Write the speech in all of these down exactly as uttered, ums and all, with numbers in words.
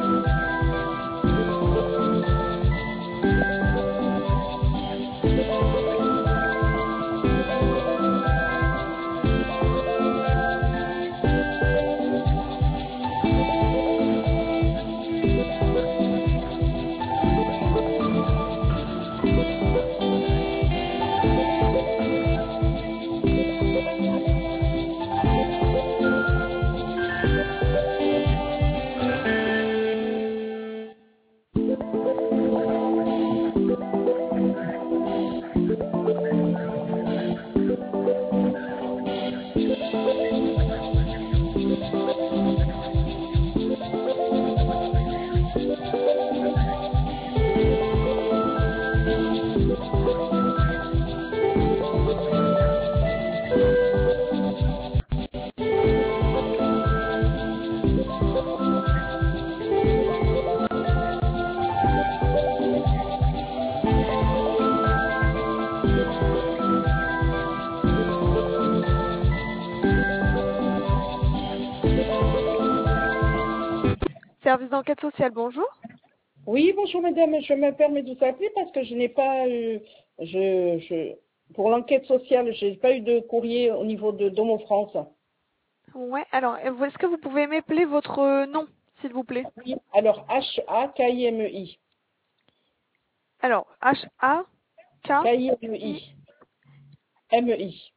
Service d'enquête sociale, bonjour. Oui, bonjour madame, je me permets de vous appeler parce que je n'ai pas eu, je, je, pour l'enquête sociale, je n'ai pas eu de courrier au niveau de Domo France. Ouais, alors, est-ce que vous pouvez m'appeler votre nom, s'il vous plaît? Oui, alors H A K I M I. Alors, H A K K I M I I. M I.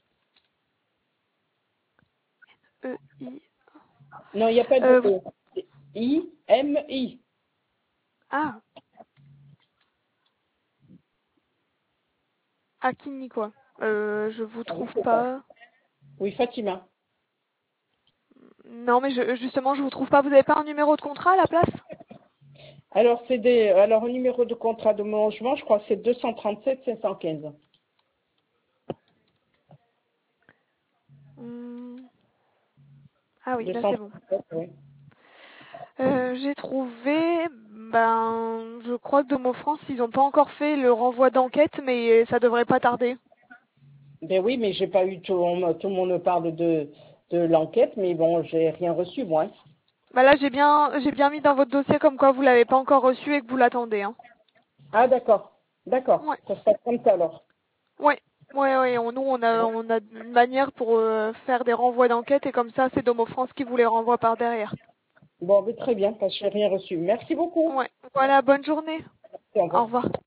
E I. Non, il n'y a pas de Euh, vous- E. C'est I M I. Ah, Akini, quoi. Euh, je vous Ah oui, trouve c'est ça. pas. Oui, Fatima. Non, mais je, justement, je vous trouve pas. Vous n'avez pas un numéro de contrat à la place? Alors, c'est des, alors, le numéro de contrat de mon logement, je crois que c'est deux cent trente-sept cinq cent quinze. Hmm. Ah oui, là c'est bon. deux cent trente-sept, oui. Euh, j'ai trouvé, ben, je crois que Domo France, ils n'ont pas encore fait le renvoi d'enquête, mais ça devrait pas tarder. Ben oui, mais j'ai pas eu tout, on- tout le monde me parle de, de l'enquête, mais bon, j'ai rien reçu, moi. Bah là, j'ai bien, j'ai bien mis dans votre dossier comme quoi vous l'avez pas encore reçu et que vous l'attendez, hein. Ah, d'accord. D'accord. Ouais, Ça se passe comme ça, alors. ouais, ouais, ouais. on- nous, on a, on a une manière pour euh, faire des renvois d'enquête et comme ça, c'est Domo France qui vous les renvoie par derrière. Bon, ben, très bien, parce que j'ai rien reçu. Merci beaucoup. Ouais. Voilà, bonne journée. Au Au revoir. revoir.